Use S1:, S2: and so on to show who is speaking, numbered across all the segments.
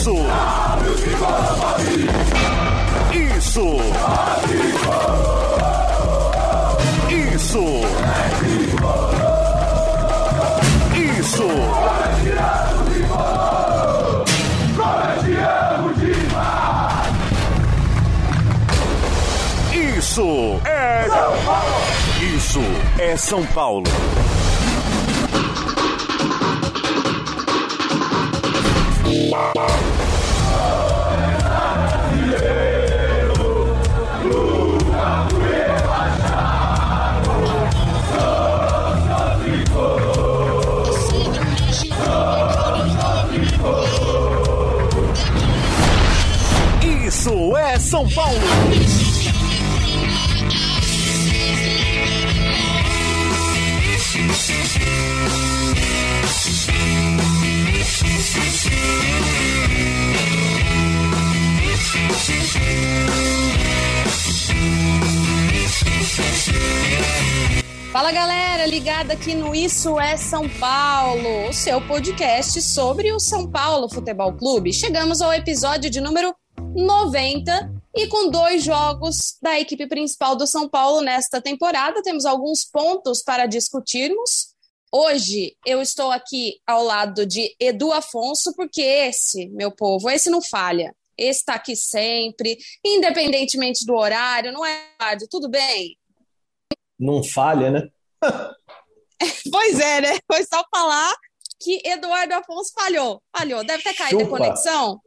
S1: Isso! Isso! Isso! Isso! Isso é São Paulo! Isso é São Paulo! Isso é São Paulo!
S2: Fala galera, ligada aqui no Isso é São Paulo, o seu podcast sobre o São Paulo Futebol Clube. Chegamos ao episódio de número 90 e com 2 jogos da equipe principal do São Paulo nesta temporada, temos alguns pontos para discutirmos. Hoje eu estou aqui ao lado de Edu Afonso, porque esse, meu povo, esse não falha. Esse está aqui sempre, independentemente do horário, não é, Eduardo? Tudo bem?
S3: Não falha, né?
S2: Pois é, né? Foi só falar que Eduardo Afonso falhou. Deve ter caído a conexão.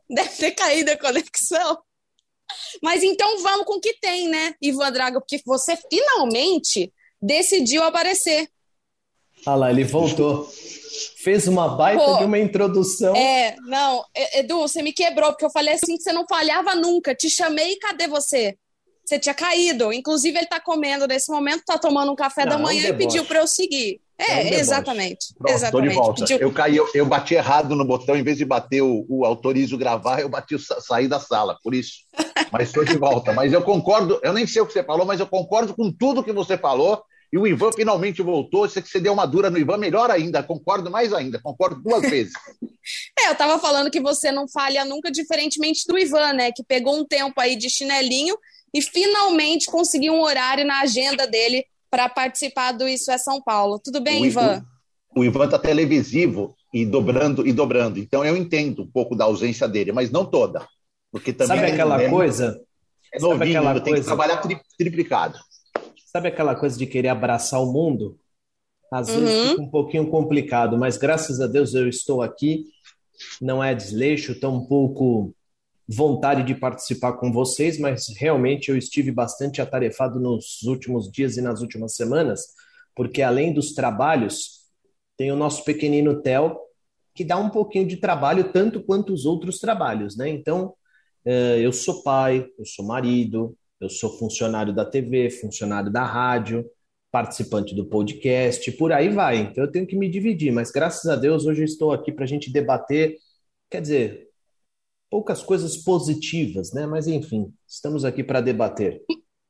S2: Mas então vamos com o que tem, né, Ivan Drago? Porque você finalmente decidiu aparecer.
S3: Ah lá, ele voltou. Fez uma baita de uma introdução.
S2: Não, Edu, você me quebrou, porque eu falei assim que você não falhava nunca. Te chamei e cadê você? Você tinha caído. Inclusive, ele tá comendo nesse momento, tá tomando um café da manhã e pediu para eu seguir. Exatamente.
S4: Pronto,
S2: exatamente.
S4: Tô de volta.
S2: Pediu...
S4: Eu caí, eu bati errado no botão, em vez de bater o autorizo gravar, eu bati o sair da sala, por isso. Mas estou de volta. Mas eu concordo, eu nem sei o que você falou, mas eu concordo com tudo que você falou. E o Ivan finalmente voltou. Você que você deu uma dura no Ivan, melhor ainda. Concordo mais ainda. Concordo 2 vezes.
S2: Eu tava falando que você não falha nunca, diferentemente do Ivan, né? Que pegou um tempo aí de chinelinho e finalmente conseguiu um horário na agenda dele para participar do Isso é São Paulo. Tudo bem, Ivan?
S4: O Ivan está televisivo e dobrando. Então eu entendo um pouco da ausência dele, mas não toda. Porque também
S3: sabe aquela coisa?
S4: É novinho, tem que trabalhar triplicado.
S3: Sabe aquela coisa de querer abraçar o mundo? Às vezes fica um pouquinho complicado, mas graças a Deus eu estou aqui. Não é desleixo, tampouco vontade de participar com vocês, mas realmente eu estive bastante atarefado nos últimos dias e nas últimas semanas, porque além dos trabalhos, tem o nosso pequenino Theo, que dá um pouquinho de trabalho, tanto quanto os outros trabalhos, né? Então, eu sou pai, eu sou marido, eu sou funcionário da TV, funcionário da rádio, participante do podcast, por aí vai. Então eu tenho que me dividir, mas graças a Deus hoje eu estou aqui para a gente debater, quer dizer, poucas coisas positivas, né? Mas enfim, estamos aqui para debater.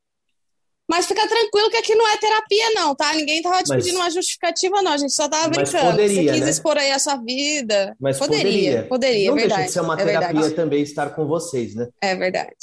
S2: Mas fica tranquilo que aqui não é terapia não, tá? Ninguém tava te pedindo uma justificativa não, a gente só tava brincando.
S3: Poderia,
S2: você quis
S3: né?
S2: expor aí a sua vida.
S3: Mas
S2: poderia,
S3: não
S2: verdade.
S3: Não deixa de ser uma terapia também estar com vocês, né?
S2: É verdade.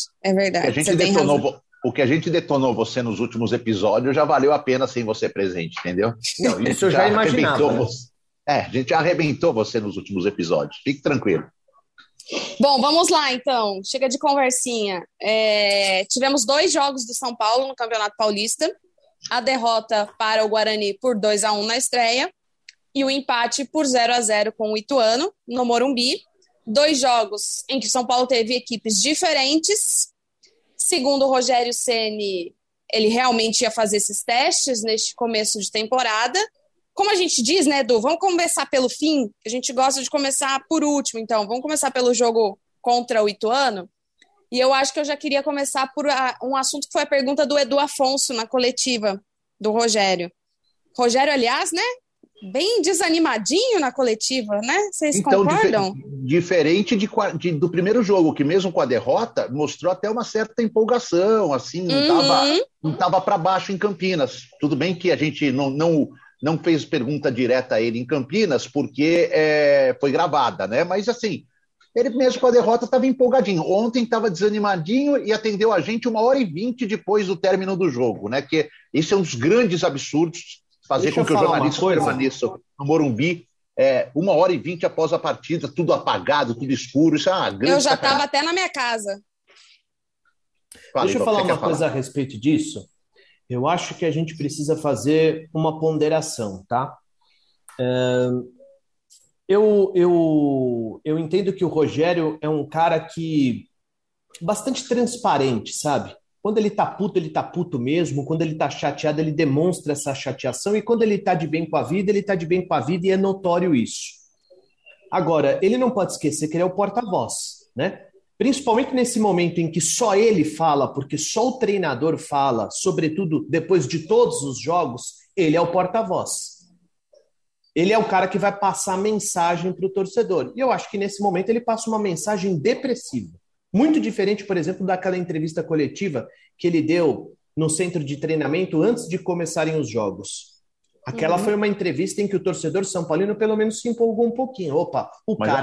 S4: O que a gente detonou você nos últimos episódios já valeu a pena sem você presente, entendeu?
S3: Não, isso eu já imaginava. Né?
S4: A gente já arrebentou você nos últimos episódios. Fique tranquilo.
S2: Bom, vamos lá então. Chega de conversinha. Tivemos 2 jogos do São Paulo no Campeonato Paulista. A derrota para o Guarani por 2-1 na estreia e o empate por 0-0 com o Ituano no Morumbi. 2 jogos em que o São Paulo teve equipes diferentes. Segundo o Rogério Ceni, ele realmente ia fazer esses testes neste começo de temporada. Como a gente diz, né, Edu? Vamos começar pelo fim. A gente gosta de começar por último, então. Vamos começar pelo jogo contra o Ituano. E eu acho que eu já queria começar por um assunto que foi a pergunta do Edu Afonso na coletiva do Rogério. Rogério, aliás, né? Bem desanimadinho na coletiva, né? Vocês concordam?
S4: Diferente do primeiro jogo, que mesmo com a derrota, mostrou até uma certa empolgação, assim, não estava para baixo em Campinas. Tudo bem que a gente não fez pergunta direta a ele em Campinas, porque foi gravada, né? Mas, assim, ele mesmo com a derrota estava empolgadinho. Ontem estava desanimadinho e atendeu a gente 1h20 depois do término do jogo, né? Que esse é um dos grandes absurdos, fazer com que o jornalista permaneça no Morumbi 1h20 após a partida, tudo apagado, tudo escuro. Isso é uma grande
S2: Eu já estava até na minha casa.
S3: Deixa eu falar uma coisa a respeito disso. Eu acho que a gente precisa fazer uma ponderação, tá? Eu entendo que o Rogério é um cara que bastante transparente, sabe? Quando ele tá puto mesmo. Quando ele tá chateado, ele demonstra essa chateação. E quando ele tá de bem com a vida, ele tá de bem com a vida e é notório isso. Agora, ele não pode esquecer que ele é o porta-voz, né? Principalmente nesse momento em que só ele fala, porque só o treinador fala, sobretudo depois de todos os jogos, ele é o porta-voz. Ele é o cara que vai passar a mensagem para o torcedor. E eu acho que nesse momento ele passa uma mensagem depressiva. Muito diferente, por exemplo, daquela entrevista coletiva que ele deu no centro de treinamento antes de começarem os jogos. Aquela foi uma entrevista em que o torcedor são paulino pelo menos se empolgou um pouquinho. Opa, cara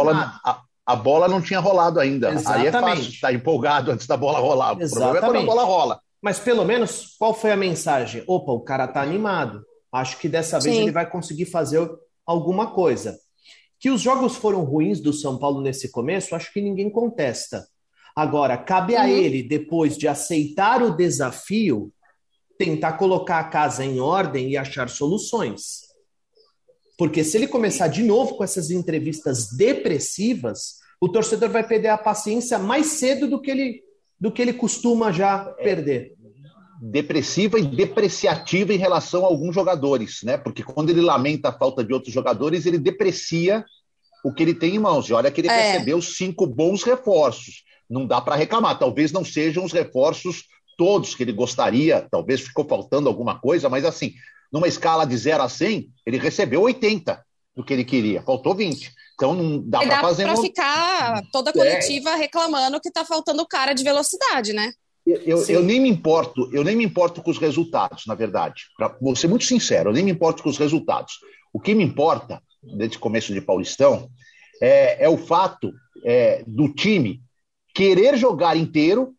S4: a bola não tinha rolado ainda.
S3: Exatamente.
S4: Aí é fácil estar empolgado antes da bola rolar. O problema é quando a bola rola.
S3: Mas pelo menos, qual foi a mensagem? Opa, o cara tá animado. Acho que dessa vez ele vai conseguir fazer alguma coisa. Que os jogos foram ruins do São Paulo nesse começo, acho que ninguém contesta. Agora, cabe a ele, depois de aceitar o desafio, tentar colocar a casa em ordem e achar soluções. Porque se ele começar de novo com essas entrevistas depressivas, o torcedor vai perder a paciência mais cedo do que ele costuma já perder.
S4: Depressiva e depreciativa em relação a alguns jogadores, né? Porque quando ele lamenta a falta de outros jogadores, ele deprecia o que ele tem em mãos. E olha que ele recebeu 5 bons reforços. Não dá para reclamar. Talvez não sejam os reforços todos que ele gostaria, talvez ficou faltando alguma coisa, mas assim, numa escala de 0 a 100, ele recebeu 80 do que ele queria, faltou 20. Então não dá para fazer...
S2: Dá para ficar toda a coletiva reclamando que está faltando cara de velocidade, né?
S4: Eu nem me importo com os resultados, na verdade. Vou ser muito sincero, eu nem me importo com os resultados. O que me importa, desde o começo de Paulistão, é o fato do time querer jogar inteiro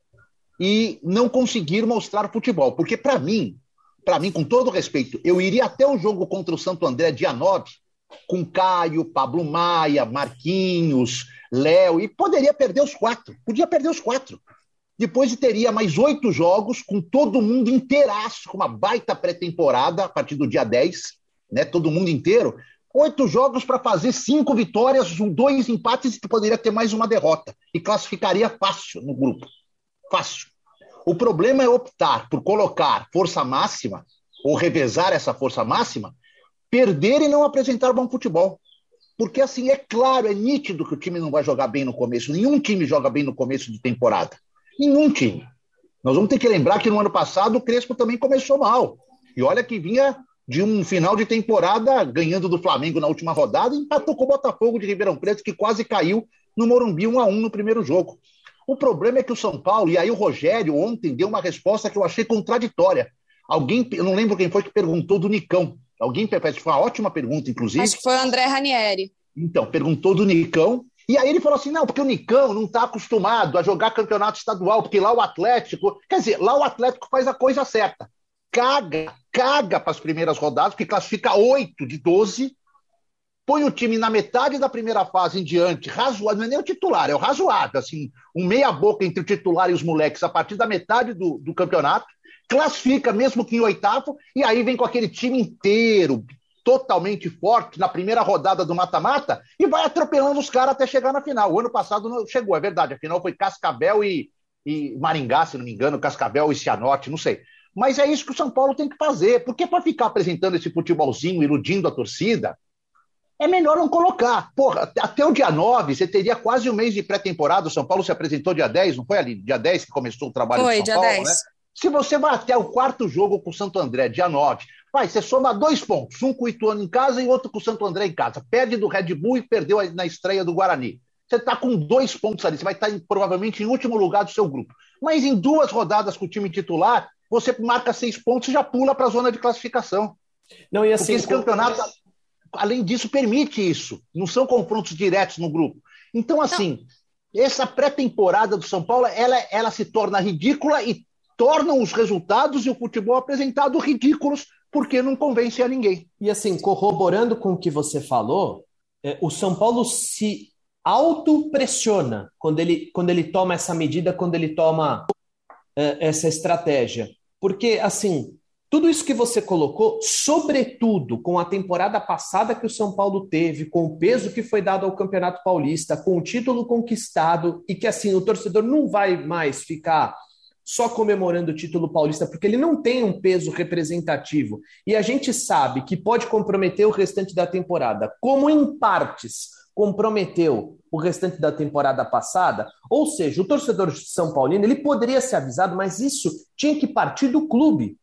S4: e não conseguir mostrar futebol. Porque, para mim, com todo respeito, eu iria até o jogo contra o Santo André, dia 9, com Caio, Pablo Maia, Marquinhos, Léo, e poderia perder os 4. Podia perder os 4. Depois teria mais 8 jogos, com todo mundo inteiraço, com uma baita pré-temporada, a partir do dia 10, né, todo mundo inteiro. 8 jogos para fazer 5 vitórias, 2 empates, e poderia ter mais uma derrota. E classificaria fácil no grupo. Fácil. O problema é optar por colocar força máxima, ou revezar essa força máxima, perder e não apresentar bom futebol. Porque, assim, é claro, é nítido que o time não vai jogar bem no começo. Nenhum time joga bem no começo de temporada. Nenhum time. Nós vamos ter que lembrar que no ano passado o Crespo também começou mal. E olha que vinha de um final de temporada ganhando do Flamengo na última rodada e empatou com o Botafogo de Ribeirão Preto, que quase caiu no Morumbi 1-1 no primeiro jogo. O problema é que o São Paulo, e aí o Rogério ontem deu uma resposta que eu achei contraditória. Eu não lembro quem foi que perguntou do Nicão. Alguém fez uma ótima pergunta, inclusive.
S2: Acho que foi o André Ranieri.
S4: Então, perguntou do Nicão, e aí ele falou assim, não, porque o Nicão não está acostumado a jogar campeonato estadual, porque lá o Atlético... Quer dizer, lá o Atlético faz a coisa certa. Caga para as primeiras rodadas, porque classifica 8 de 12, põe o time na metade da primeira fase em diante, razoável, não é nem o titular, é o razoável, assim, um meia-boca entre o titular e os moleques a partir da metade do campeonato, classifica mesmo que em 8º, e aí vem com aquele time inteiro, totalmente forte, na primeira rodada do mata-mata, e vai atropelando os caras até chegar na final. O ano passado não chegou, é verdade, a final foi Cascavel e Maringá, se não me engano, Cascavel e Cianorte, não sei. Mas é isso que o São Paulo tem que fazer, porque para ficar apresentando esse futebolzinho, iludindo a torcida, é melhor não colocar. Porra, até o dia 9, você teria quase um mês de pré-temporada, o São Paulo se apresentou dia 10, não foi ali? Dia 10 que começou o trabalho do São
S2: dia
S4: Paulo,
S2: 10.
S4: né? Se você vai até o 4º jogo com o Santo André, dia 9, você soma 2 pontos, um com o Ituano em casa e outro com o Santo André em casa. Perde do Red Bull e perdeu na estreia do Guarani. Você está com 2 pontos ali, você vai estar provavelmente em último lugar do seu grupo. Mas em 2 rodadas com o time titular, você marca 6 pontos e já pula para a zona de classificação.
S3: Não, e assim,
S4: porque esse campeonato, além disso, permite isso. Não são confrontos diretos no grupo. Então, assim, essa pré-temporada do São Paulo, ela se torna ridícula e tornam os resultados e o futebol apresentado ridículos porque não convence a ninguém.
S3: E assim, corroborando com o que você falou, o São Paulo se autopressiona quando ele toma essa medida, quando ele toma essa estratégia. Porque, assim, tudo isso que você colocou, sobretudo com a temporada passada que o São Paulo teve, com o peso que foi dado ao Campeonato Paulista, com o título conquistado, e que, assim, o torcedor não vai mais ficar só comemorando o título paulista, porque ele não tem um peso representativo. E a gente sabe que pode comprometer o restante da temporada, como em partes comprometeu o restante da temporada passada. Ou seja, o torcedor São Paulino, ele poderia ser avisado, mas isso tinha que partir do clube.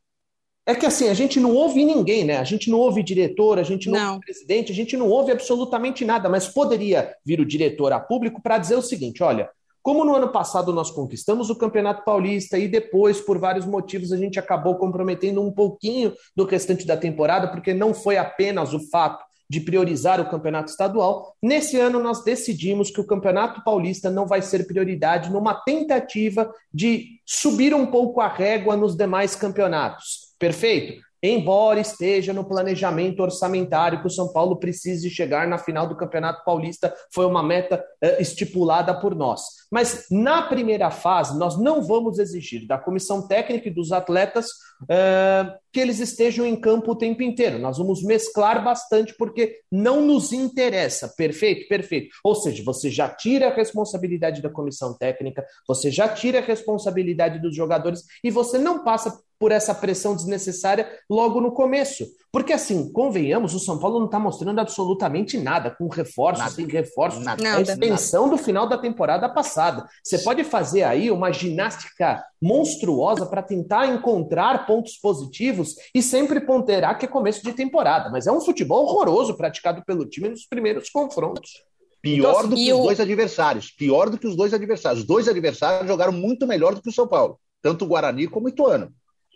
S3: É que assim, a gente não ouve ninguém, né? A gente não ouve diretor, a gente não ouve presidente, a gente não ouve absolutamente nada, mas poderia vir o diretor a público para dizer o seguinte, olha, como no ano passado nós conquistamos o Campeonato Paulista e depois, por vários motivos, a gente acabou comprometendo um pouquinho do restante da temporada, porque não foi apenas o fato de priorizar o Campeonato Estadual, nesse ano nós decidimos que o Campeonato Paulista não vai ser prioridade numa tentativa de subir um pouco a régua nos demais campeonatos. Perfeito? Embora esteja no planejamento orçamentário que o São Paulo precise chegar na final do Campeonato Paulista, foi uma meta estipulada por nós. Mas na primeira fase, nós não vamos exigir da comissão técnica e dos atletas que eles estejam em campo o tempo inteiro. Nós vamos mesclar bastante porque não nos interessa. Perfeito? Perfeito. Ou seja, você já tira a responsabilidade da comissão técnica, você já tira a responsabilidade dos jogadores e você não passa por essa pressão desnecessária logo no começo. Porque assim, convenhamos, o São Paulo não está mostrando absolutamente nada, com reforços, sem reforços. É a extensão do final da temporada passada. Você pode fazer aí uma ginástica monstruosa para tentar encontrar pontos positivos e sempre ponderar que é começo de temporada. Mas é um futebol horroroso praticado pelo time nos primeiros confrontos.
S4: Pior do que os dois adversários. Pior do que os dois adversários. Os dois adversários jogaram muito melhor do que o São Paulo. Tanto o Guarani como o Ituano.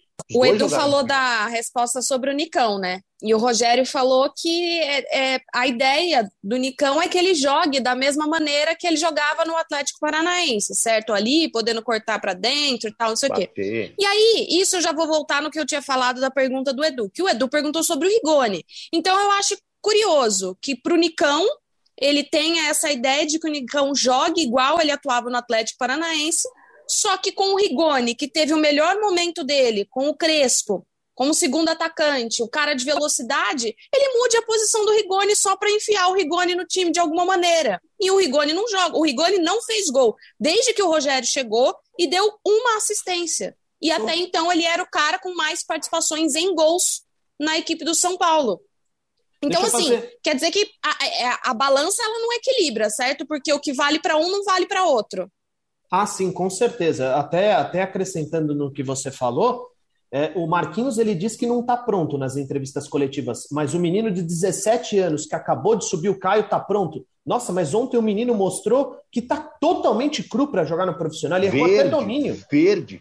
S2: O Edu falou da resposta sobre o Nicão, né? E o Rogério falou que a ideia do Nicão é que ele jogue da mesma maneira que ele jogava no Atlético Paranaense, certo? Ali, podendo cortar para dentro e tal, não sei o quê. E aí, isso eu já vou voltar no que eu tinha falado da pergunta do Edu, que o Edu perguntou sobre o Rigoni. Então, eu acho curioso que pro Nicão, ele tenha essa ideia de que o Nicão jogue igual ele atuava no Atlético Paranaense, só que com o Rigoni, que teve o melhor momento dele, com o Crespo, como segundo atacante, o cara de velocidade, ele mude a posição do Rigoni só para enfiar o Rigoni no time de alguma maneira. E o Rigoni não joga. O Rigoni não fez gol desde que o Rogério chegou e deu uma assistência. E até então ele era o cara com mais participações em gols na equipe do São Paulo. Então, assim, quer dizer que a balança ela não equilibra, certo? Porque o que vale para um não vale para outro.
S3: Ah, sim, com certeza. Até acrescentando no que você falou, o Marquinhos ele diz que não está pronto nas entrevistas coletivas, mas o menino de 17 anos que acabou de subir, o Caio, está pronto. Nossa, mas ontem o menino mostrou que está totalmente cru para jogar no profissional. Ele errou até domínio.
S4: Verde,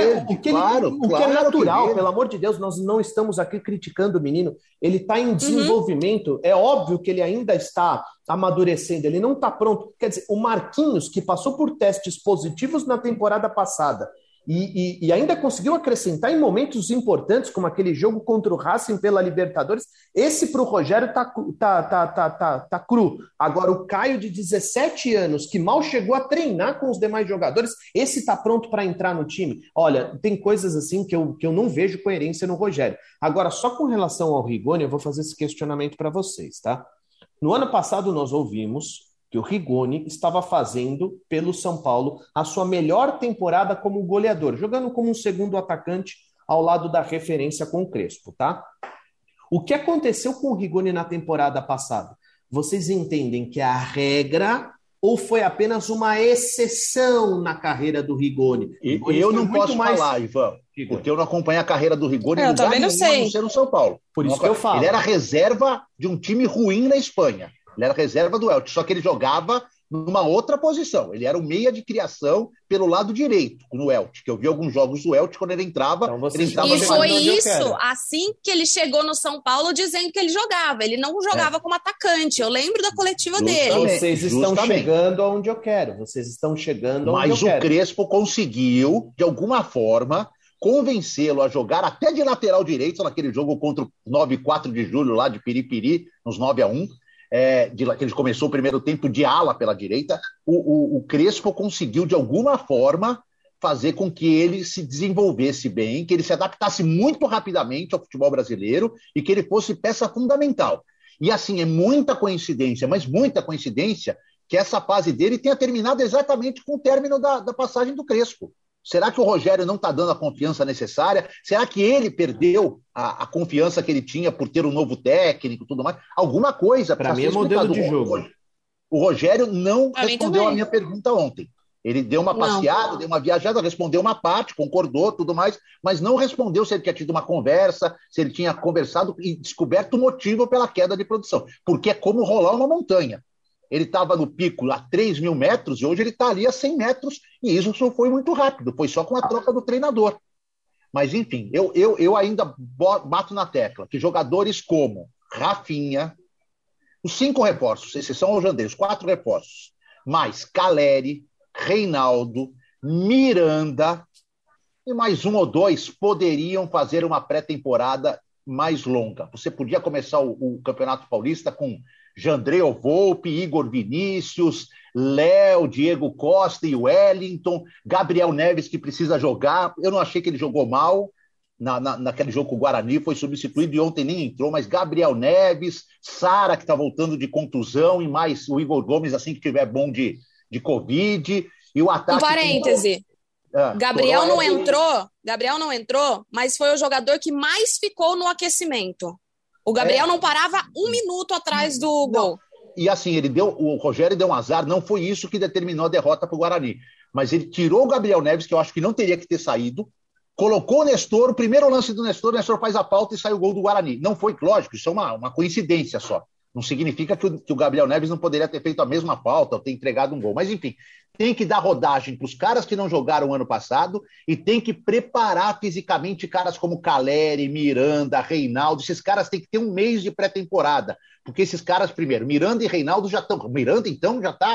S4: claro.
S3: O que é natural, pelo amor de Deus, nós não estamos aqui criticando o menino. Ele está em desenvolvimento. É óbvio que ele ainda está amadurecendo, ele não está pronto. Quer dizer, o Marquinhos, que passou por testes positivos na temporada passada e ainda conseguiu acrescentar em momentos importantes, como aquele jogo contra o Racing pela Libertadores, esse para o Rogério tá cru. Agora, o Caio, de 17 anos, que mal chegou a treinar com os demais jogadores, esse está pronto para entrar no time. Olha, tem coisas assim que eu não vejo coerência no Rogério. Agora, só com relação ao Rigoni, eu vou fazer esse questionamento para vocês, tá? No ano passado, nós ouvimos que o Rigoni estava fazendo, pelo São Paulo, a sua melhor temporada como goleador, jogando como um segundo atacante ao lado da referência com o Crespo, tá? O que aconteceu com o Rigoni na temporada passada? Vocês entendem que é a regra ou foi apenas uma exceção na carreira do Rigoni?
S4: Eu não posso falar, Ivan, porque eu não acompanho a carreira do Rigoni
S2: eu também não sei.
S4: A não ser no São Paulo.
S3: Por isso que eu falo.
S4: Ele era reserva de um time ruim na Espanha. Ele era reserva do Elche, só que ele jogava numa outra posição. Ele era o meia de criação pelo lado direito, no Elche, que eu vi alguns jogos do Elche, quando ele entrava...
S3: Então
S4: ele
S2: E foi isso, assim que ele chegou no São Paulo, dizendo que ele jogava. Ele não jogava como atacante. Eu lembro da coletiva dele.
S3: Vocês estão chegando aonde eu quero. Vocês estão chegando onde eu quero.
S4: Mas o Crespo conseguiu, de alguma forma, convencê-lo a jogar até de lateral direito naquele jogo contra o 9-4 de julho, lá de Piripiri, nos 9-1, que ele começou o primeiro tempo de ala pela direita. O Crespo conseguiu, de alguma forma, fazer com que ele se desenvolvesse bem, que ele se adaptasse muito rapidamente ao futebol brasileiro e que ele fosse peça fundamental. E assim, é muita coincidência, mas muita coincidência, que essa fase dele tenha terminado exatamente com o término da passagem do Crespo. Será que o Rogério não está dando a confiança necessária? Será que ele perdeu a confiança que ele tinha por ter um novo técnico e tudo mais? Alguma coisa.
S3: Para mim é modelo de jogo.
S4: O Rogério não respondeu a minha pergunta ontem. Ele deu uma passeada, deu uma viajada, respondeu uma parte, concordou, tudo mais, mas não respondeu se ele tinha tido uma conversa, se ele tinha conversado e descoberto o motivo pela queda de produção. Porque é como rolar uma montanha. Ele estava no pico a 3.000 metros e hoje ele está ali a 100 metros e isso só foi muito rápido, foi só com a troca do treinador. Mas, enfim, eu ainda bato na tecla que jogadores como Rafinha, os 5 reforços, exceção ao Jandrei, os 4 reforços, mais Caleri, Reinaldo, Miranda e mais 1 ou 2 poderiam fazer uma pré-temporada mais longa. Você podia começar o Campeonato Paulista com Jandrei, Volpe, Igor Vinícius, Léo, Diego Costa e Wellington, Gabriel Neves, que precisa jogar. Eu não achei que ele jogou mal naquele jogo com o Guarani, foi substituído e ontem nem entrou, mas Gabriel Neves, Sara, que está voltando de contusão, e mais o Igor Gomes, assim que tiver bom de Covid, e o ataque...
S2: Um parêntese. Gabriel não entrou, mas foi o jogador que mais ficou no aquecimento. O Gabriel não parava 1 minuto atrás do gol.
S4: E assim, o Rogério deu um azar, não foi isso que determinou a derrota para o Guarani. Mas ele tirou o Gabriel Neves, que eu acho que não teria que ter saído, colocou o Nestor, o primeiro lance do Nestor, o Nestor faz a falta e sai o gol do Guarani. Não foi, lógico, isso é uma coincidência só. Não significa que o Gabriel Neves não poderia ter feito a mesma falta ou ter entregado um gol. Mas, enfim, tem que dar rodagem para os caras que não jogaram ano passado e tem que preparar fisicamente caras como Caleri, Miranda, Reinaldo. Esses caras têm que ter 1 mês de pré-temporada. Porque esses caras, primeiro, Miranda e Reinaldo já estão... Miranda, então,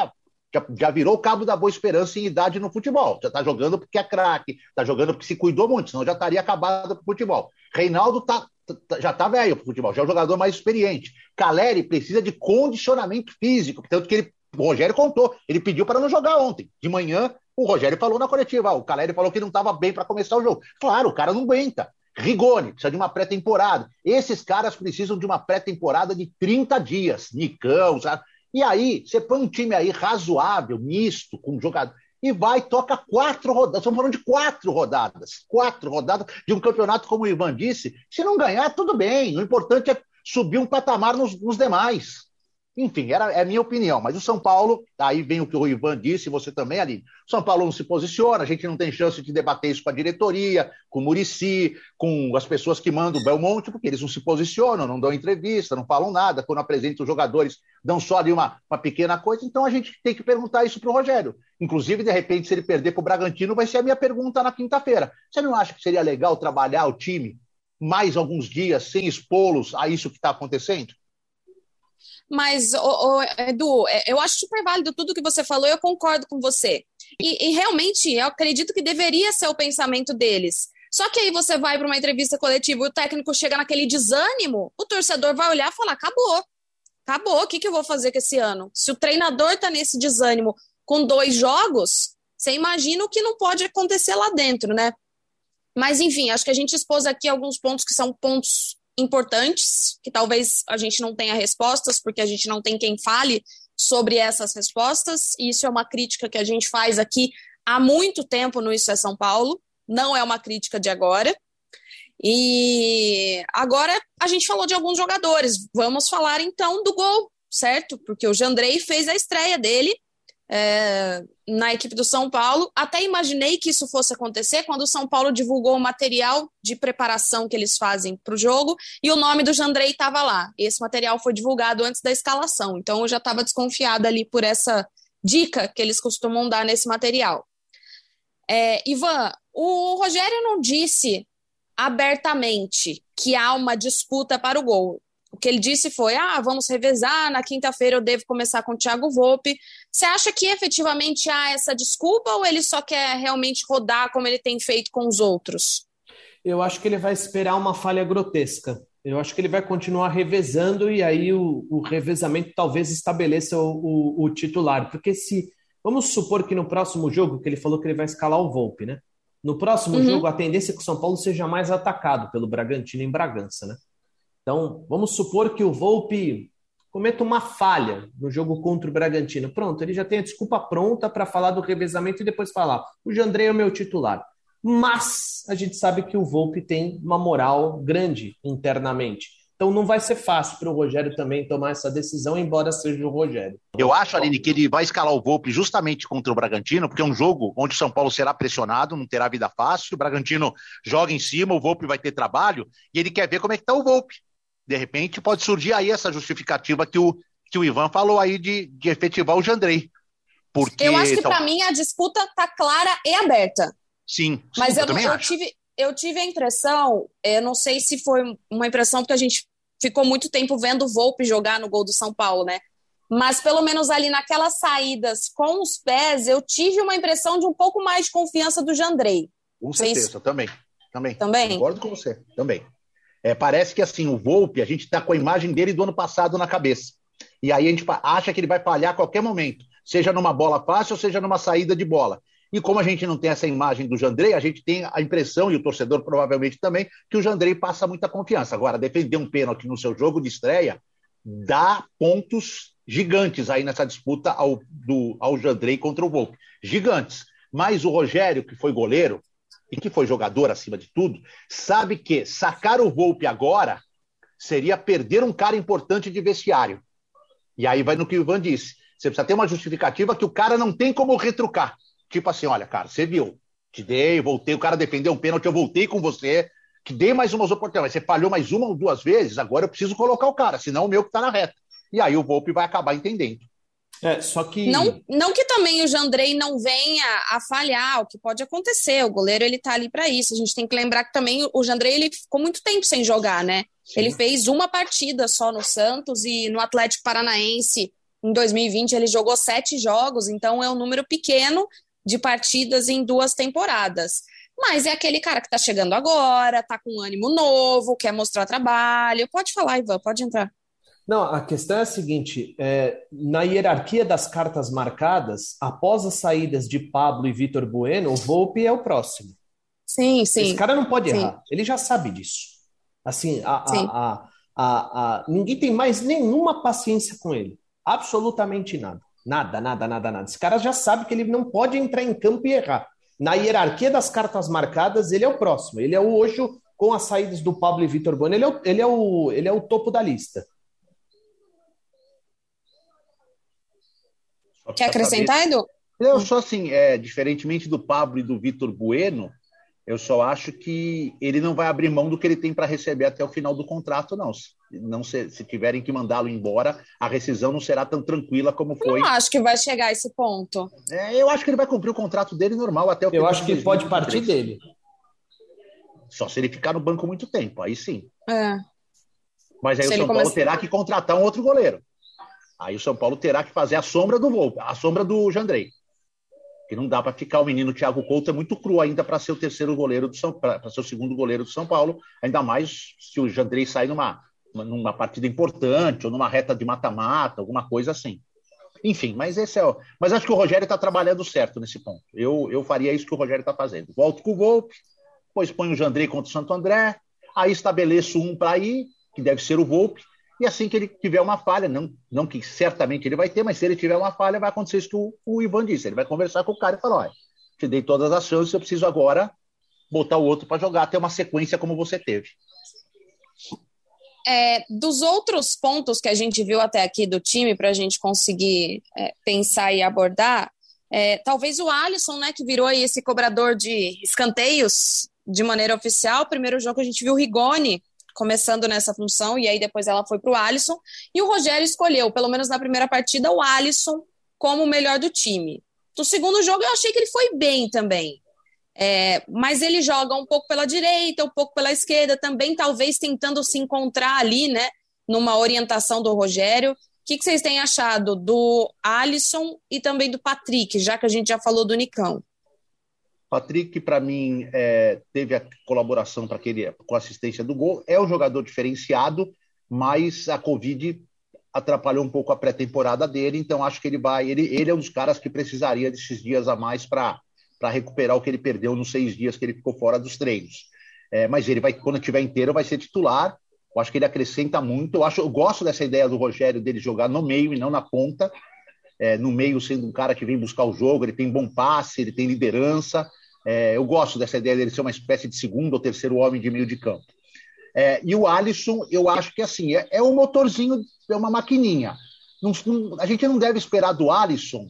S4: já virou o cabo da boa esperança em idade no futebol. Já está jogando porque é craque, está jogando porque se cuidou muito, senão já estaria acabado para o futebol. Reinaldo já está velho para o futebol, já é o jogador mais experiente. Caleri precisa de condicionamento físico, tanto que o Rogério contou, ele pediu para não jogar ontem. De manhã, o Rogério falou na coletiva, o Caleri falou que não estava bem para começar o jogo. Claro, o cara não aguenta. Rigoni, precisa de uma pré-temporada. Esses caras precisam de uma pré-temporada de 30 dias. Nicão, sabe? E aí, você põe um time aí razoável, misto, com jogador, e vai, toca 4 rodadas. Estamos falando de 4 rodadas. 4 rodadas de um campeonato, como o Ivan disse. Se não ganhar, tudo bem. O importante é subir um patamar nos demais. Enfim, é a minha opinião. Mas o São Paulo, aí vem o que o Ivan disse, você também, Aline. O São Paulo não se posiciona, a gente não tem chance de debater isso com a diretoria, com o Muricy, com as pessoas que mandam o Belmonte, porque eles não se posicionam, não dão entrevista, não falam nada. Quando apresentam os jogadores, dão só ali uma pequena coisa. Então a gente tem que perguntar isso para o Rogério. Inclusive, de repente, se ele perder para o Bragantino, vai ser a minha pergunta na quinta-feira. Você não acha que seria legal trabalhar o time mais alguns dias sem expô-los a isso que está acontecendo?
S2: Mas, Edu, eu acho super válido tudo que você falou, eu concordo com você. E realmente, eu acredito que deveria ser o pensamento deles. Só que aí você vai para uma entrevista coletiva e o técnico chega naquele desânimo, o torcedor vai olhar e falar, acabou, o que eu vou fazer com esse ano? Se o treinador está nesse desânimo com 2 jogos, você imagina o que não pode acontecer lá dentro, né? Mas, enfim, acho que a gente expôs aqui alguns pontos que são pontos importantes, que talvez a gente não tenha respostas, porque a gente não tem quem fale sobre essas respostas, e isso é uma crítica que a gente faz aqui há muito tempo no Isso é São Paulo, não é uma crítica de agora. E agora a gente falou de alguns jogadores, vamos falar então do gol, certo? Porque o Jandrei fez a estreia dele na equipe do São Paulo. Até imaginei que isso fosse acontecer quando o São Paulo divulgou o material de preparação que eles fazem para o jogo e o nome do Jandrei estava lá. Esse material foi divulgado antes da escalação, então eu já estava desconfiada ali por essa dica que eles costumam dar nesse material. Ivan, o Rogério não disse abertamente que há uma disputa para o gol. O que ele disse foi, vamos revezar, na quinta-feira eu devo começar com o Thiago Volpi. Você acha que efetivamente há essa desculpa ou ele só quer realmente rodar como ele tem feito com os outros?
S3: Eu acho que ele vai esperar uma falha grotesca. Eu acho que ele vai continuar revezando e aí o revezamento talvez estabeleça o titular. Porque vamos supor que no próximo jogo, que ele falou que ele vai escalar o Volpi, né? No próximo jogo, a tendência é que o São Paulo seja mais atacado pelo Bragantino em Bragança, né? Então, vamos supor que o Volpi cometa uma falha no jogo contra o Bragantino. Pronto, ele já tem a desculpa pronta para falar do revezamento e depois falar: o Jandrei é o meu titular. Mas a gente sabe que o Volpi tem uma moral grande internamente. Então não vai ser fácil para o Rogério também tomar essa decisão, embora seja o Rogério.
S4: Eu acho, Aline, que ele vai escalar o Volpi justamente contra o Bragantino, porque é um jogo onde o São Paulo será pressionado, não terá vida fácil, o Bragantino joga em cima, o Volpi vai ter trabalho, e ele quer ver como é que está o Volpi. De repente pode surgir aí essa justificativa que o Ivan falou aí de efetivar o Jandrei. Porque
S2: eu acho que para mim a disputa está clara e aberta.
S4: Sim,
S2: mas eu tive a impressão, eu não sei se foi uma impressão porque a gente ficou muito tempo vendo o Volpi jogar no gol do São Paulo, né? Mas pelo menos ali naquelas saídas com os pés, eu tive uma impressão de um pouco mais de confiança do Jandrei.
S4: Com certeza, também.
S2: Também?
S4: Concordo com você, também. Parece que assim, o Volpi, a gente está com a imagem dele do ano passado na cabeça. E aí a gente acha que ele vai falhar a qualquer momento, seja numa bola fácil ou seja numa saída de bola. E como a gente não tem essa imagem do Jandrei, a gente tem a impressão, e o torcedor provavelmente também, que o Jandrei passa muita confiança. Agora, defender um pênalti no seu jogo de estreia dá pontos gigantes aí nessa disputa ao Jandrei contra o Volpi. Gigantes. Mas o Rogério, que foi goleiro e que foi jogador acima de tudo, sabe que sacar o Volpi agora seria perder um cara importante de vestiário. E aí vai no que o Ivan disse. Você precisa ter uma justificativa que o cara não tem como retrucar. Tipo assim, olha, cara, você viu, te dei, voltei, o cara defendeu um pênalti, eu voltei com você, te dei mais umas oportunidades, você falhou mais uma ou duas vezes, agora eu preciso colocar o cara, senão o meu que tá na reta. E aí o Volpi vai acabar entendendo.
S3: Só que...
S2: Não que também o Jandrei não venha a falhar, o que pode acontecer, o goleiro ele tá ali para isso, a gente tem que lembrar que também o Jandrei ele ficou muito tempo sem jogar, né? Sim. Ele fez uma partida só no Santos e no Atlético Paranaense em 2020 ele jogou 7 jogos, então é um número pequeno de partidas em 2 temporadas. Mas é aquele cara que tá chegando agora, tá com um ânimo novo, quer mostrar trabalho. Pode falar, Ivan, pode entrar.
S3: Não, a questão é a seguinte, na hierarquia das cartas marcadas, após as saídas de Pablo e Vitor Bueno, o Volpi é o próximo.
S2: Sim.
S3: Esse cara não pode errar, ele já sabe disso. Assim, ninguém tem mais nenhuma paciência com ele. Absolutamente nada. Nada. Esse cara já sabe que ele não pode entrar em campo e errar. Na hierarquia das cartas marcadas, ele é o próximo. Ele é hoje, com as saídas do Pablo e Vitor Bueno, ele é o topo da lista.
S2: Quer acrescentar, Edu?
S4: Eu só assim, diferentemente do Pablo e do Vitor Bueno, eu só acho que ele não vai abrir mão do que ele tem para receber até o final do contrato, não. Se tiverem que mandá-lo embora, a rescisão não será tão tranquila como foi.
S2: Não acho que vai chegar a esse ponto.
S4: Eu acho que ele vai cumprir o contrato dele normal até o final.
S3: Eu acho que pode partir dele.
S4: Só se ele ficar no banco muito tempo, aí sim. Mas aí
S2: se
S4: o São Paulo terá que contratar um outro goleiro. Aí o São Paulo terá que fazer a sombra do Volpi, a sombra do Jandrei. Que não dá para ficar o menino Thiago Couto, é muito cru ainda para ser o terceiro goleiro para ser o segundo goleiro do São Paulo, ainda mais se o Jandrei sair numa partida importante ou numa reta de mata-mata, alguma coisa assim. Enfim, mas mas acho que o Rogério está trabalhando certo nesse ponto. Eu faria isso que o Rogério está fazendo. Volto com o Volpi, depois põe o Jandrei contra o Santo André, aí estabeleço um para ir, que deve ser o Volpi, e assim que ele tiver uma falha, não que certamente ele vai ter, mas se ele tiver uma falha, vai acontecer isso que o Ivan disse. Ele vai conversar com o cara e falar, olha, te dei todas as chances, eu preciso agora botar o outro para jogar, ter uma sequência como você teve.
S2: Dos outros pontos que a gente viu até aqui do time, para a gente conseguir pensar e abordar, talvez o Alisson, né, que virou aí esse cobrador de escanteios de maneira oficial. Primeiro jogo a gente viu o Rigoni começando nessa função, e aí depois ela foi para o Alisson, e o Rogério escolheu, pelo menos na primeira partida, o Alisson como o melhor do time. No segundo jogo eu achei que ele foi bem também. Mas ele joga um pouco pela direita, um pouco pela esquerda, também talvez tentando se encontrar ali, né, numa orientação do Rogério. O que vocês têm achado do Alisson e também do Patrick, já que a gente já falou do Nicão?
S4: Patrick, para mim, teve a colaboração com a assistência do gol. É um jogador diferenciado, mas a Covid atrapalhou um pouco a pré-temporada dele, então acho que ele é um dos caras que precisaria desses dias a mais para recuperar o que ele perdeu nos 6 dias que ele ficou fora dos treinos. Mas ele quando estiver inteiro, vai ser titular. Eu acho que ele acrescenta muito. Eu gosto dessa ideia do Rogério dele jogar no meio e não na ponta. No meio, sendo um cara que vem buscar o jogo, ele tem bom passe, ele tem liderança. Eu gosto dessa ideia dele ser uma espécie de segundo ou terceiro homem de meio de campo. E o Alisson, eu acho que assim, é um motorzinho, é uma maquininha. A gente não deve esperar do Alisson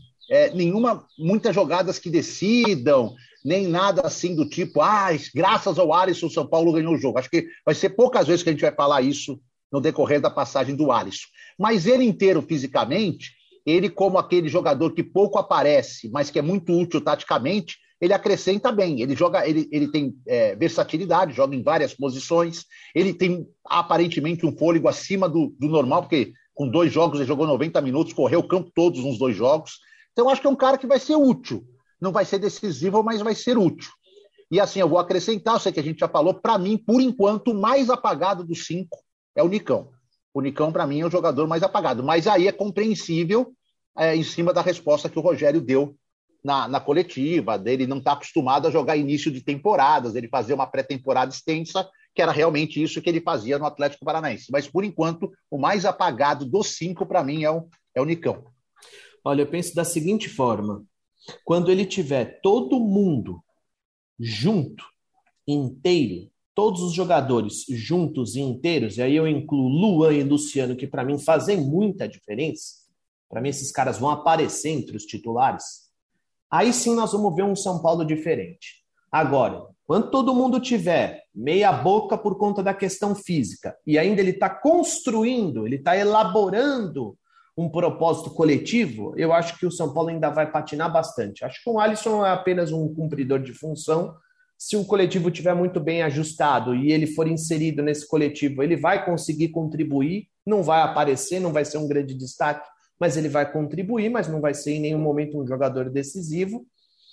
S4: muitas jogadas que decidam, nem nada assim do tipo, graças ao Alisson, o São Paulo ganhou o jogo. Acho que vai ser poucas vezes que a gente vai falar isso no decorrer da passagem do Alisson. Mas ele inteiro fisicamente, ele como aquele jogador que pouco aparece, mas que é muito útil taticamente, ele acrescenta bem. Ele tem versatilidade, joga em várias posições, ele tem aparentemente um fôlego acima do normal, porque com 2 jogos ele jogou 90 minutos, correu o campo todos nos 2 jogos. Então, acho que é um cara que vai ser útil. Não vai ser decisivo, mas vai ser útil. E assim, eu vou acrescentar, eu sei que a gente já falou, para mim, por enquanto, o mais apagado dos 5 é o Nicão. O Nicão, para mim, é o jogador mais apagado. Mas aí é compreensível em cima da resposta que o Rogério deu na coletiva, dele não estar acostumado a jogar início de temporadas, ele fazer uma pré-temporada extensa, que era realmente isso que ele fazia no Atlético Paranaense. Mas, por enquanto, o mais apagado dos 5, para mim, é o Nicão.
S3: Olha, eu penso da seguinte forma: quando ele tiver todo mundo junto, inteiro, todos os jogadores juntos e inteiros, e aí eu incluo Luan e Luciano, que para mim fazem muita diferença, para mim esses caras vão aparecer entre os titulares, aí sim nós vamos ver um São Paulo diferente. Agora, quando todo mundo tiver meia boca por conta da questão física, e ainda ele está construindo, ele está elaborando um propósito coletivo, eu acho que o São Paulo ainda vai patinar bastante. Acho que o Alisson é apenas um cumpridor de função. Se o coletivo estiver muito bem ajustado e ele for inserido nesse coletivo, ele vai conseguir contribuir, não vai aparecer, não vai ser um grande destaque, mas ele vai contribuir, mas não vai ser em nenhum momento um jogador decisivo.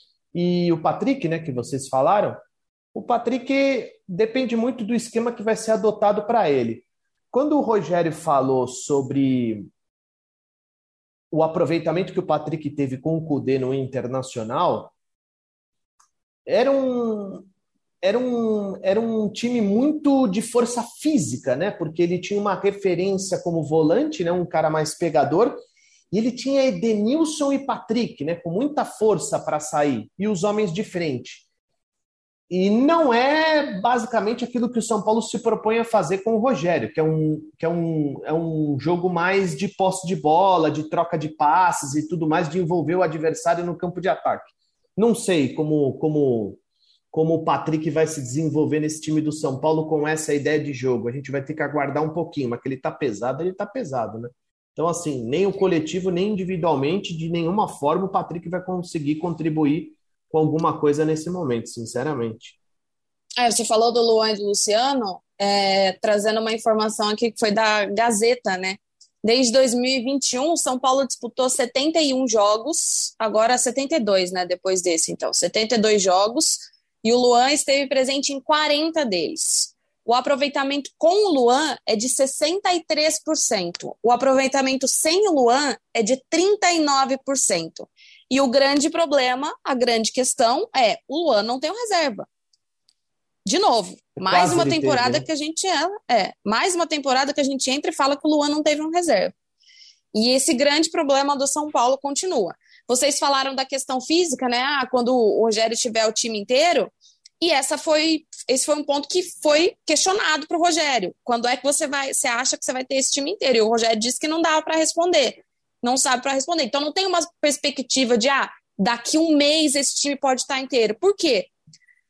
S3: E o Patrick, né, que vocês falaram, o Patrick depende muito do esquema que vai ser adotado para ele. Quando o Rogério falou sobre o aproveitamento que o Patrick teve com o Kudê no Internacional, era um time muito de força física, né? Porque ele tinha uma referência como volante, né? Um cara mais pegador, e ele tinha Edenilson e Patrick, né? Com muita força para sair, e os homens de frente. E não é basicamente aquilo que o São Paulo se propõe a fazer com o Rogério, que é um jogo mais de posse de bola, de troca de passes e tudo mais, de envolver o adversário no campo de ataque. Não sei como o Patrick vai se desenvolver nesse time do São Paulo com essa ideia de jogo. A gente vai ter que aguardar um pouquinho, mas que ele está pesado, né? Então, assim, nem o coletivo, nem individualmente, de nenhuma forma, o Patrick vai conseguir contribuir com alguma coisa nesse momento, sinceramente.
S2: Você falou do Luan e do Luciano, trazendo uma informação aqui que foi da Gazeta, né? Desde 2021, o São Paulo disputou 71 jogos, agora 72, né? Depois desse, então, 72 jogos, e o Luan esteve presente em 40 deles. O aproveitamento com o Luan é de 63%. O aproveitamento sem o Luan é de 39%. E o grande problema, a grande questão o Luan não tem um reserva. De novo, mais uma temporada que a gente mais uma temporada que a gente entra e fala que o Luan não teve um reserva. E esse grande problema do São Paulo continua. Vocês falaram da questão física, né? Quando o Rogério tiver o time inteiro, e esse foi um ponto que foi questionado para o Rogério. Quando é que você acha que você vai ter esse time inteiro? E o Rogério disse que não dava para responder. Não sabe para responder. Então não tem uma perspectiva de daqui um mês esse time pode estar inteiro. Por quê?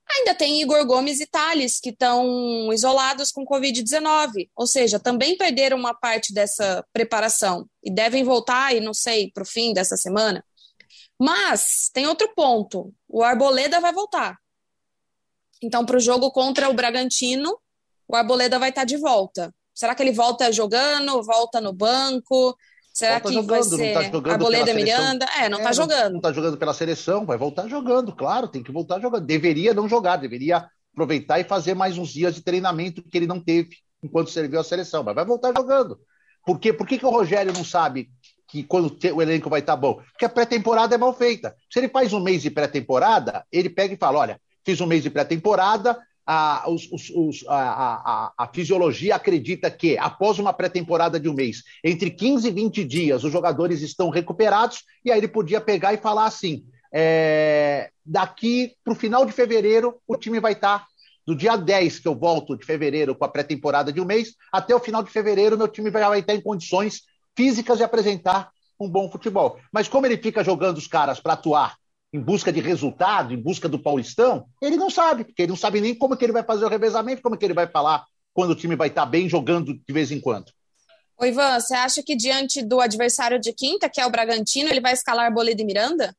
S2: Ainda tem Igor Gomes e Tales, que estão isolados com Covid-19, ou seja, também perderam uma parte dessa preparação e devem voltar, e não sei, para o fim dessa semana. Mas tem outro ponto, o Arboleda vai voltar. Então, para o jogo contra o Bragantino, o Arboleda vai estar de volta. Será que ele volta jogando, volta no banco? Será
S4: Volta
S2: que
S4: jogando,
S2: vai
S4: não
S2: ser
S4: tá jogando
S2: Arboleda e
S4: pela seleção.
S2: Miranda? Não tá jogando.
S4: Não tá jogando pela seleção, vai voltar jogando, claro, tem que voltar jogando. Deveria não jogar, deveria aproveitar e fazer mais uns dias de treinamento que ele não teve enquanto serviu a seleção, mas vai voltar jogando. Por quê? Por que o Rogério não sabe que quando o elenco vai estar bom? Porque a pré-temporada é mal feita. Se ele faz um mês de pré-temporada, ele pega e fala, olha, fiz um mês de pré-temporada, a fisiologia acredita que, após uma pré-temporada de um mês, entre 15 e 20 dias, os jogadores estão recuperados, e aí ele podia pegar e falar assim, daqui para o final de fevereiro, o time vai estar, do dia 10 que eu volto de fevereiro com a pré-temporada de um mês, até o final de fevereiro, meu time vai estar em condições físicas de apresentar um bom futebol. Mas como ele fica jogando os caras para atuar em busca de resultado, em busca do Paulistão, ele não sabe, porque ele não sabe nem como que ele vai fazer o revezamento, como que ele vai falar quando o time vai estar bem jogando de vez em quando.
S2: Ô Ivan, você acha que diante do adversário de quinta, que é o Bragantino, ele vai escalar Arboleda e Miranda?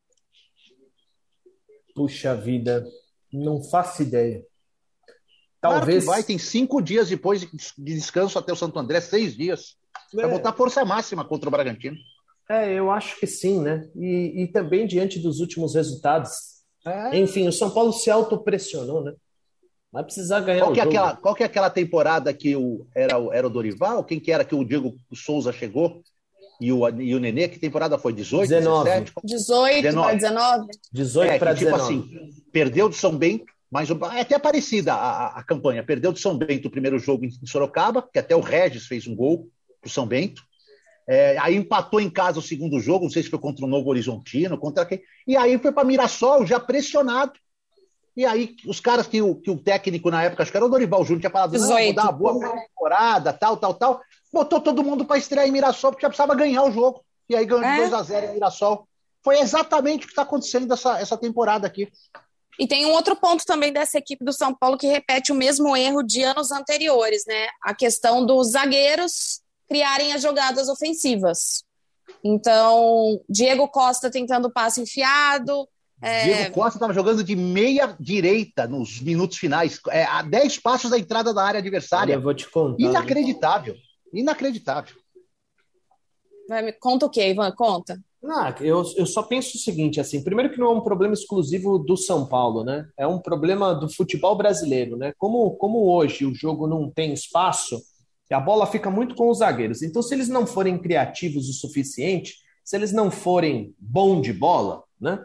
S3: Puxa vida, não faço ideia.
S4: Talvez. Claro que vai, tem 5 dias depois de descanso até o Santo André, 6 dias. Vai botar força máxima contra o Bragantino.
S3: Eu acho que sim, né? E também diante dos últimos resultados. Enfim, o São Paulo se autopressionou, né? Vai precisar ganhar o jogo.
S4: Qual que é aquela temporada que era o Dorival? Quem que era que o Diego Souza chegou? E o Nenê? Que temporada foi? 18?
S3: 19.
S4: 17?
S2: 18 para 19?
S3: 18 para 19.
S4: Tipo assim, perdeu de São Bento, mas é até parecida a campanha. Perdeu de São Bento o primeiro jogo em Sorocaba, que até o Regis fez um gol pro São Bento. Aí empatou em casa o segundo jogo, não sei se foi contra o Novo Horizontino, contra quem. E aí foi para Mirassol, já pressionado. E aí os caras que o técnico na época, acho que era o Dorival Júnior, tinha falado, não, vou dar uma boa temporada, tal, botou todo mundo para estrear em Mirassol, porque já precisava ganhar o jogo. E aí ganhou de 2-0 em Mirassol. Foi exatamente o que está acontecendo essa temporada aqui.
S2: E tem um outro ponto também dessa equipe do São Paulo que repete o mesmo erro de anos anteriores, né? A questão dos zagueiros criarem as jogadas ofensivas. Então, Diego Costa tentando passe enfiado.
S4: Diego Costa estava jogando de meia direita nos minutos finais, a 10 passos da entrada da área adversária.
S3: Eu vou te contar.
S4: Inacreditável. Inacreditável.
S2: Me conta o quê, Ivan? Conta.
S3: Eu só penso o seguinte, assim, primeiro que não é um problema exclusivo do São Paulo, né? É um problema do futebol brasileiro, né? Como hoje o jogo não tem espaço, a bola fica muito com os zagueiros. Então, se eles não forem criativos o suficiente, se eles não forem bom de bola, né?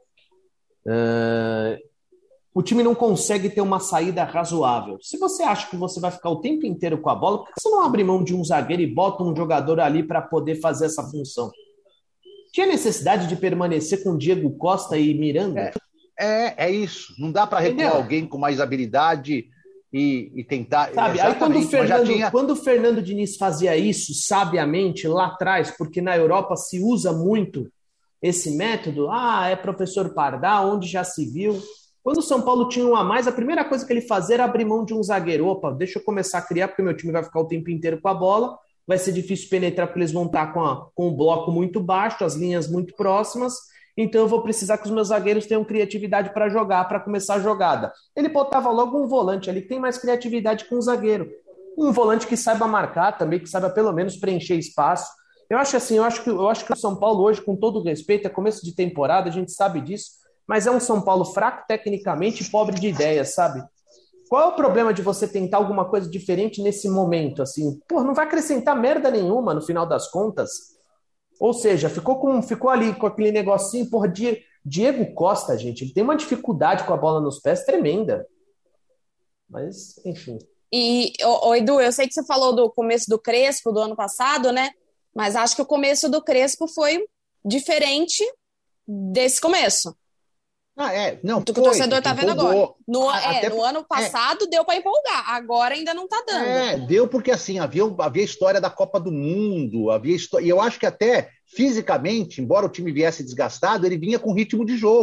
S3: O time não consegue ter uma saída razoável. Se você acha que você vai ficar o tempo inteiro com a bola, por que você não abre mão de um zagueiro e bota um jogador ali para poder fazer essa função? Tinha necessidade de permanecer com Diego Costa e Miranda?
S4: É isso. Não dá para recuar alguém com mais habilidade e tentar...
S3: Sabe, aí quando o Fernando Diniz fazia isso sabiamente lá atrás, porque na Europa se usa muito esse método, é professor Pardal, onde já se viu. Quando o São Paulo tinha um a mais, a primeira coisa que ele fazia era abrir mão de um zagueiro. Opa, deixa eu começar a criar, porque meu time vai ficar o tempo inteiro com a bola, vai ser difícil penetrar, porque eles vão estar com o bloco muito baixo, as linhas muito próximas, então eu vou precisar que os meus zagueiros tenham criatividade para jogar, para começar a jogada. Ele botava logo um volante ali que tem mais criatividade que um zagueiro. Um volante que saiba marcar também, que saiba pelo menos preencher espaço. Eu acho que o São Paulo hoje, com todo o respeito, é começo de temporada, a gente sabe disso, mas é um São Paulo fraco tecnicamente e pobre de ideias, sabe? Qual é o problema de você tentar alguma coisa diferente nesse momento, assim? Não vai acrescentar merda nenhuma no final das contas. Ou seja, ficou ali com aquele negocinho, Diego Costa, gente, ele tem uma dificuldade com a bola nos pés tremenda. Mas, enfim.
S2: E, Edu, eu sei que você falou do começo do Crespo do ano passado, né? Mas acho que o começo do Crespo foi diferente desse começo.
S4: Não,
S2: do que o torcedor tá vendo agora. No ano passado deu para empolgar, agora ainda não tá dando.
S4: Deu porque assim, havia história da Copa do Mundo, e eu acho que até fisicamente, embora o time viesse desgastado, ele vinha com ritmo de jogo.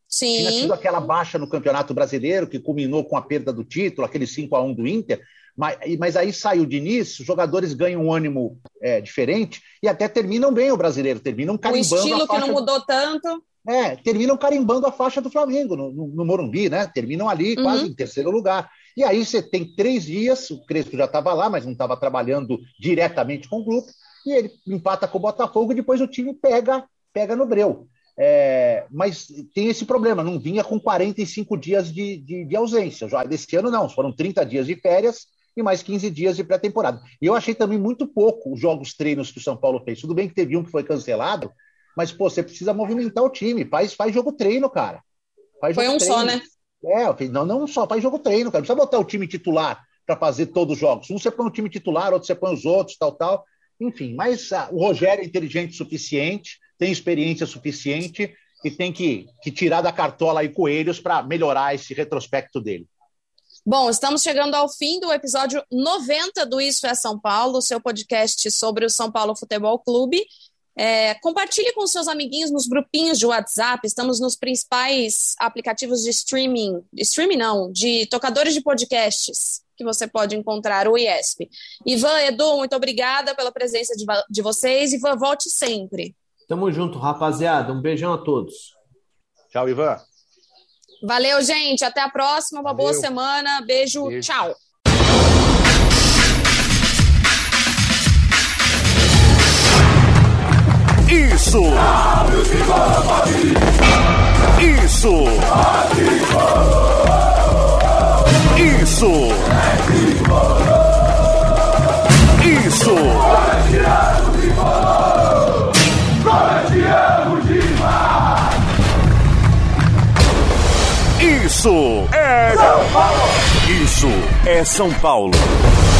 S2: Sim.
S4: Tinha tido aquela baixa no Campeonato Brasileiro, que culminou com a perda do título, aquele 5-1 do Inter, mas aí sai o Diniz, os jogadores ganham um ânimo diferente e até terminam bem o Brasileiro, terminam carimbando
S2: o estilo a faixa que não mudou tanto.
S4: Terminam carimbando a faixa do Flamengo no Morumbi, né? Terminam ali quase em terceiro lugar. E aí você tem 3 dias, o Crespo já estava lá, mas não estava trabalhando diretamente com o grupo, e ele empata com o Botafogo e depois o time pega no breu. Mas tem esse problema, não vinha com 45 dias de ausência. Já desse ano não, foram 30 dias de férias e mais 15 dias de pré-temporada. E eu achei também muito pouco os jogos treinos que o São Paulo fez. Tudo bem que teve um que foi cancelado, mas pô, você precisa movimentar o time, faz jogo treino, cara.
S2: Foi um só, né?
S4: Não só, faz jogo treino, cara. Não precisa botar o time titular para fazer todos os jogos. Um você põe o time titular, outro você põe os outros, tal. Enfim, mas o Rogério é inteligente o suficiente, tem experiência suficiente e tem que tirar da cartola aí coelhos para melhorar esse retrospecto dele.
S2: Bom, estamos chegando ao fim do episódio 90 do Isso é São Paulo, seu podcast sobre o São Paulo Futebol Clube. Compartilhe com seus amiguinhos nos grupinhos de WhatsApp, estamos nos principais aplicativos de de tocadores de podcasts que você pode encontrar o IESP. Ivan, Edu, muito obrigada pela presença de vocês. Ivan, volte sempre.
S3: Tamo junto, rapaziada. Um beijão a todos.
S4: Tchau, Ivan.
S2: Valeu, gente. Até a próxima. Uma boa semana. Beijo. Tchau.
S1: Isso! Isso é São Paulo! Isso é São Paulo!